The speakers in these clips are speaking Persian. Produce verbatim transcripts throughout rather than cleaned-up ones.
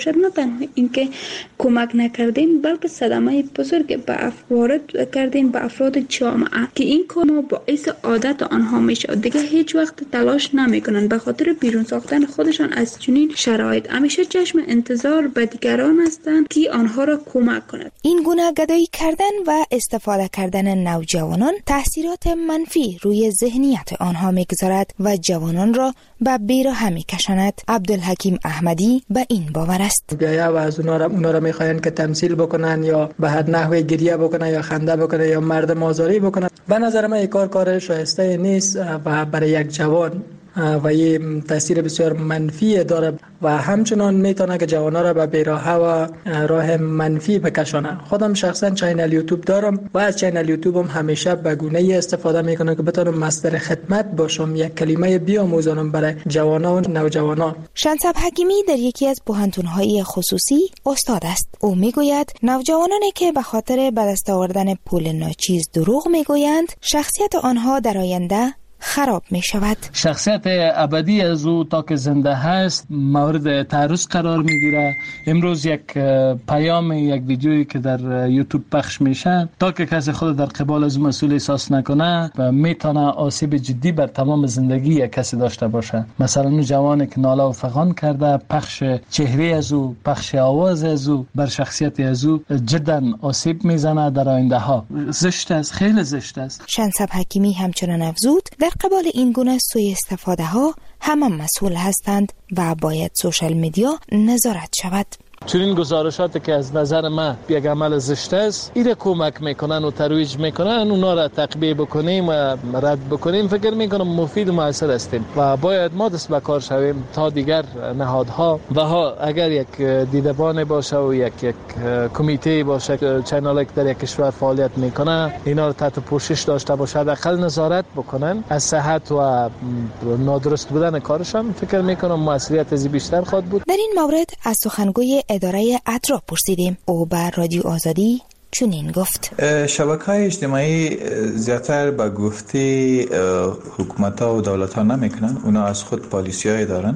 شد. نه تنها اینکه کمک نکردیم بلکه صدمه بزرگ به وارد کردیم به افراد جامعه که این کار باعث عادت آنها میشه. دیگه هیچ وقت تلاش نمیکنن به خاطر بیرون ساختن خودشان از چنین شرایط. همیشه چشم انتظار به دیگران هستند که آنها را کمک کنند. این گونه گدایی کردن و استفاده کردن نوجوانان تاثیرات منفی روی ذهنیت آنها میگذارد و جوانان را به بیراه میکشاند. عبدالحکیم احمدی به این باور است. بیایا و از اونا را اونا را میخواین که تمثیل بکنن یا به هر نحوی گریه بکنن یا خنده بکنن یا مردم آزاری بکنن. به نظر من این کار کار شایسته نیست و برای یک جوان و یه تاثیر بسیار منفی داره و همچنان میتونه که جوانا را به بیراهه و راه منفی بکشانه. خودم شخصا چینل یوتیوب دارم و از چینل یوتیوب هم همیشه به گونه‌ای استفاده میکنم که بتونم مصدر خدمت باشم، یک کلمه بیاموزانم برای جوانا و نوجوانان. شنصب حکیمی در یکی از پوهنتون‌های خصوصی استاد است. او میگوید نوجوانانی که به خاطر به دست آوردن پول ناچیز دروغ میگویند، شخصیت آنها در آینده خراب می شود. شخصیت ابدی از او تا که زنده هست مورد تعرض قرار می گیره. امروز یک پیام، یک ویدیویی که در یوتیوب پخش میشه، تا که کسی خود در قبال از مسئول احساس نکنه و میتونه آسیب جدی بر تمام زندگی یک کسی داشته باشه. مثلا اون جوانی که ناله و فغان کرده، پخش چهره از او، پخش آواز از او بر شخصیت از او جدا آسیب میزنه در آینده ها. زشت است، خیلی زشت است. شنصب حکیمی همچنان افزود در قبال این گونه سوء استفاده ها همه مسئول هستند و باید سوشال میدیا نظارت شود. چنین گزارشاتی که از نظر من یک عمل زشت است، ایره کمک میکنن و ترویج میکنن، اونا را تقبیه بکنیم و رد بکنیم، فکر میکنم مفید و مؤثر هستیم و باید ما دست به کار شویم تا دیگر نهادها و ها اگر یک دیدبان باشه و یک یک کمیته باشه، چینل که در یک کشور فعالیت میکنه، اینا را تحت پوشش داشته باشه، حداقل نظارت بکنن از صحت و نادرست بودن کارشان، فکر میکنم موثریت از بیشتر خواهد بود. در این مورد از سخنگوی اداره ادرا پرسیدیم. او بر رادیو آزادی چنین گفت: شبکه‌های اجتماعی زیادتر با گفته حکومت‌ها و دولت‌ها نمی‌کنن، اونا از خود پالیسی‌های دارن.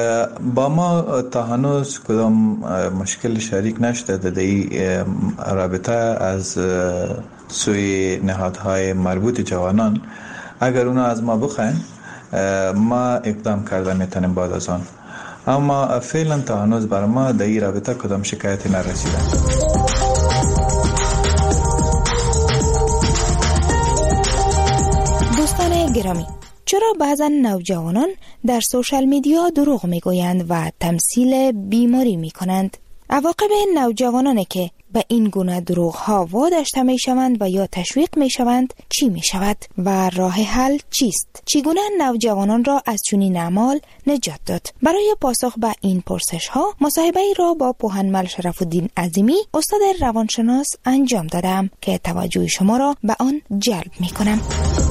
با ما تا هنوز کدام مشکل شریک نشده در این رابطه از سوی نهادهای مربوط جوانان. اگر اونا از ما بخواین ما اقدام کرده میتونیم بعد از آن، اما فعلا تا هنوز بر ما در این رابطه کدام شکایتی نرسیده. دوستان گرامی، چرا بعضا نوجوانان در سوشال میدیا دروغ میگویند و تمثیل بیماری میکنند؟ عواقب نوجوانانی که به این گونه دروغ ها واداشته می شوند و یا تشویق می شوند چی می شود و راه حل چیست؟ چگونه نوجوانان را از چنین اعمال نجات داد؟ برای پاسخ به این پرسش ها مصاحبه ای را با پوهنمل شرف الدین عظیمی، استاد روانشناس انجام دادم که توجه شما را به آن جلب می کنم.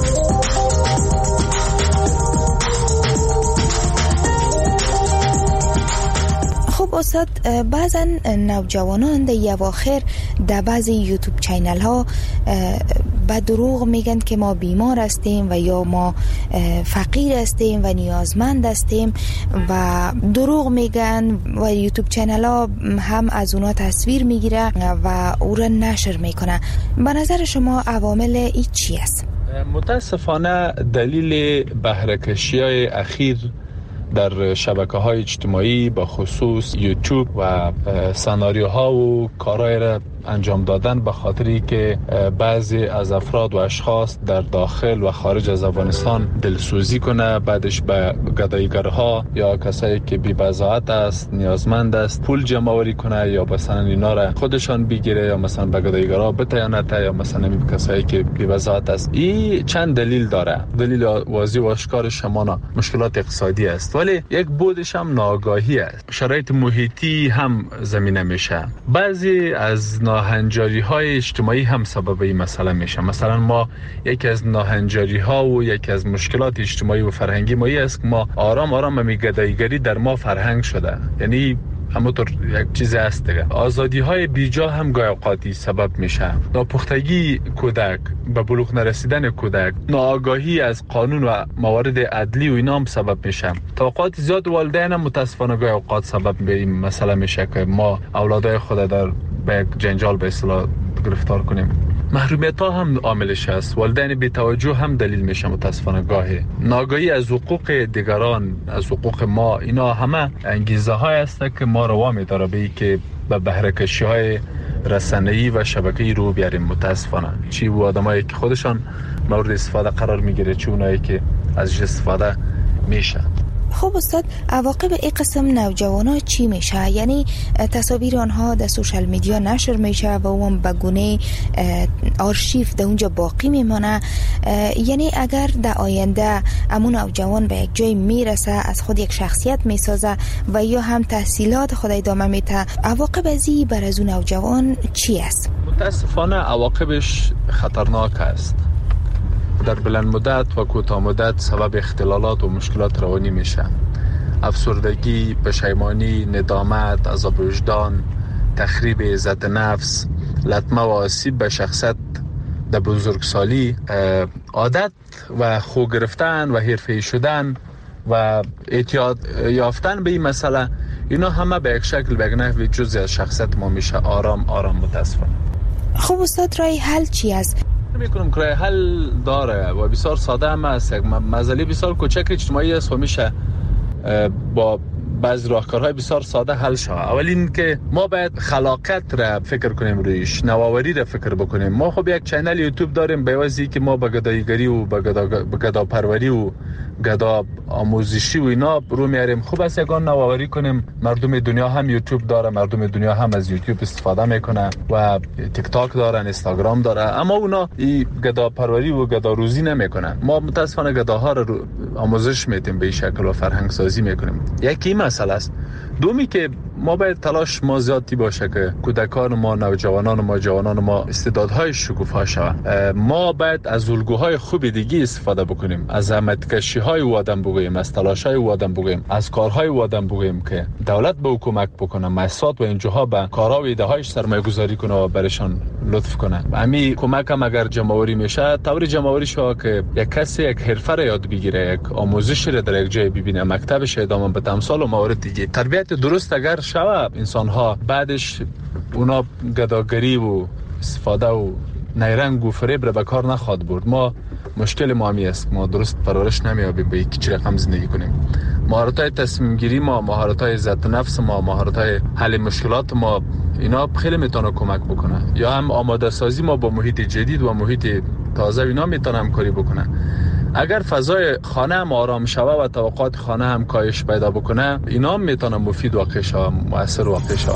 خب استاد، بعضا نوجوانان در اواخر در بعضی یوتیوب چینل ها به دروغ میگن که ما بیمار هستیم و یا ما فقیر هستیم و نیازمند هستیم و دروغ میگن و یوتیوب چینل ها هم از اونا تصویر میگیره و او را نشر میکنه. به نظر شما عوامل ای چی است؟ متاسفانه دلیل بهره‌کشی های اخیر در شبکه‌های اجتماعی با خصوص یوتیوب و سناریوها و کارهای را انجام دادن به خاطری که بعضی از افراد و اشخاص در داخل و خارج از افغانستان دلسوزی کنه، بعدش به گداییگرها یا کسایی که بی بضاعت است، نیازمند است، پول جمع آوری کنه یا مثلا اینا را خودشان بگیره یا مثلا به گداییگرها بتیانت یا مثلا به کسایی که بی بضاعت است. این چند دلیل داره. دلیل واضح و آشکار شمانا مشکلات اقتصادی است، ولی یک بودش هم ناآگاهی است. شرایط محیطی هم زمینه میشه. بعضی از ناهنجاری های اجتماعی هم سبب این مسئله میشه. مثلا ما یکی از ناهنجاری ها و یکی از مشکلات اجتماعی و فرهنگی ما است که ما آرام آرام می گداییگری در ما فرهنگ شده. یعنی همونطور یک چیز هست دیگه. آزادی های بیجا هم گاهی اوقاتی سبب میشه. ناپختگی کودک، به بلوغ نرسیدن کودک، ناآگاهی از قانون و موارد عدلی و اینا هم سبب میشه. توقعات زیاد والدین هم متاسفانه گاهی اوقات سبب به این مسئله میشه که ما اولادای خود در به یک جنجال به اصطلاح گرفتار کنیم. محرومیت ها هم عاملش است. والدین بی توجه هم دلیل میشه متاسفانه گاهی. ناگاهی از حقوق دیگران، از حقوق ما، اینا همه انگیزه های است که ما رو وامی داره به این که به بهره کشی های رسانه‌ای و شبکه‌ای رو بیاریم. متاسفانه چی و آدمایی که خودشان مورد استفاده قرار میگیره، چه اونایی که ازش استفاده میشه. خب استاد، عواقب این قسم نوجوانا چی میشه؟ یعنی تصاویر آنها در سوشال میدیا نشر میشه و اون به گونه آرشیو در اونجا باقی میمانه. یعنی اگر در آینده امون نوجوان به یک جای میرسه، از خود یک شخصیت میسازه و یا هم تحصیلات خود ادامه میده، عواقب ازی بر از اون نوجوان چی است؟ متاسفانه عواقبش خطرناک است. در بلند مدت و کوتاه مدت سبب اختلالات و مشکلات روانی میشه. افسردگی، پشیمانی، ندامت، عذاب وجدان، تخریب عزت نفس، لطمه و آسیب به شخصیت در بزرگسالی، عادت و خو گرفتن و حرفه‌ای شدن و اعتیاد یافتن به این مسئله، اینا همه به یک شکل به یک نحوی جزئی از شخصیت ما میشه. آرام آرام متاسفانه. خب استاد، رای حل چی است؟ میکنم که رای حل داره و بسیار ساده هم است. یک مسئله بسیار کوچک اجتماعی است و میشه با بعضی راهکارهای بسیار ساده حل شود. اول این که ما باید خلاقیت را فکر کنیم، رویش نوآوری را فکر بکنیم. ما خب یک چینل یوتیوب داریم، به واسه که ما به گداییگری و به گدا به گدا پروری و گدا آموزشی و اینا رو میاریم. خوب است یگان نوآوری کنیم. مردم دنیا هم یوتیوب داره، مردم دنیا هم از یوتیوب استفاده میکنه و تیک تاک دارن، اینستاگرام داره، اما اونا این گدا پروری و گدا روزی نمیکنن. ما متاسفانه گداها رو آموزش میدیم، به این شکل و فرهنگ سازی میکنیم. یکی مسئله است. دومی که ما باید تلاش ما زیادی باشه که کودکان ما، نوجوانان ما، جوانان ما استعدادهای شکوفا شوند. ما باید از الگوهای خوب دیگه استفاده بکنیم، از زحمتکشی های او آدم بگوییم، از تلاش های او آدم بگوییم، از کارهای او آدم بگوییم که دولت به او کمک بکنه، مؤسسات و انجوها به کارها و ایده هایش سرمایه گذاری کنه و برشان لطف کنه. همین کمک هم اگر جمع‌آوری میشه، طور جمع‌آوری شو که یک کسی یک حرفه را یاد بگیره، یک آموزش را در یک جای ببینه، مکتبش ادامه بده، امثال و موارد دیگه. تربیت درست اگر شود، انسان ها بعدش اونا گداگری و استفاده و نیرنگ و فریب را به کار نخواد برد. ما مشکل ما همی است، ما درست پرورش نمیابیم به یک چی رقم زندگی کنیم. مهارت‌های تصمیم گیری ما، مهارت‌های عزت نفس ما، مهارت‌های حل مشکلات ما، اینا خیلی میتونه کمک بکنه. یا هم آماده سازی ما با محیط جدید و محیط تازه، اینا میتونه همکاری بکنه. اگر فضای خانه هم آرام شوه و توقعات خانه هم کاهش پیدا بکنه، اینا هم میتونه مفید واقع شوه، مؤثر واقع شوه.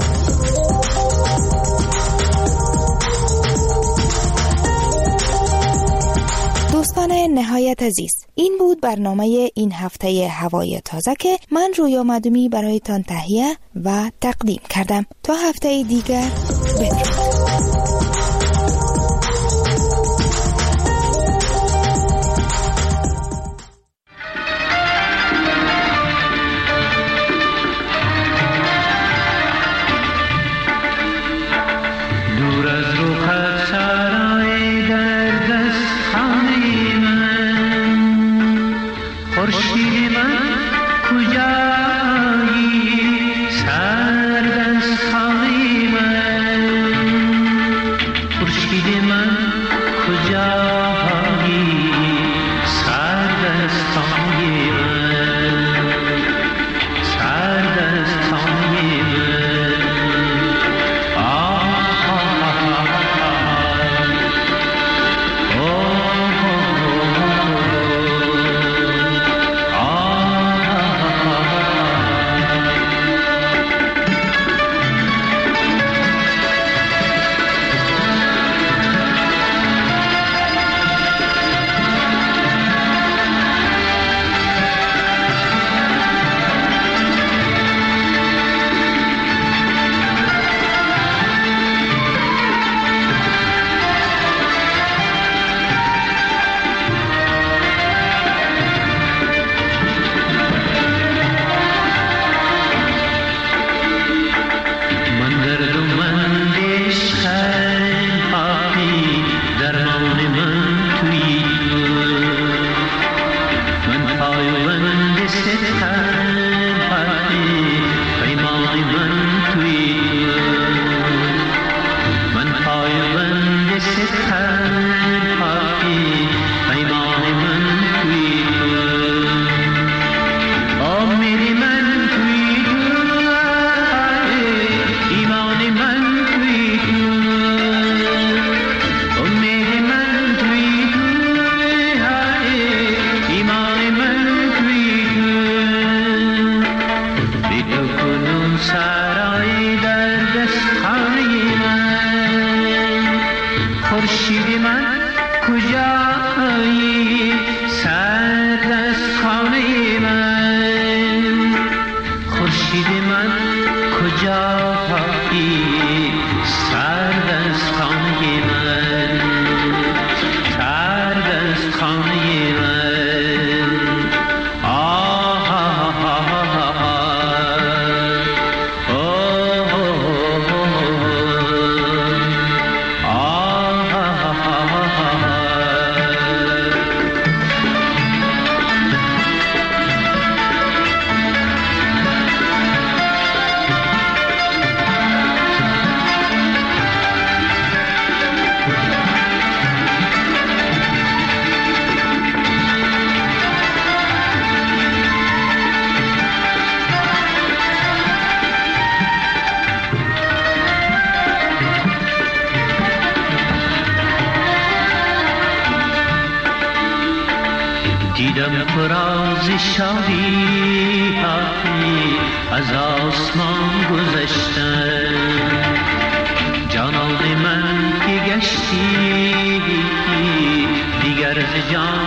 دوستان نهایت عزیز، این بود برنامه این هفته هوای تازه که من رویا مدومی برایتان تهیه و تقدیم کردم. تا هفته دیگر بدرود. دیدم فراز شادی از آسمان گذشتن، جانان من که گشتی دیگر ز جان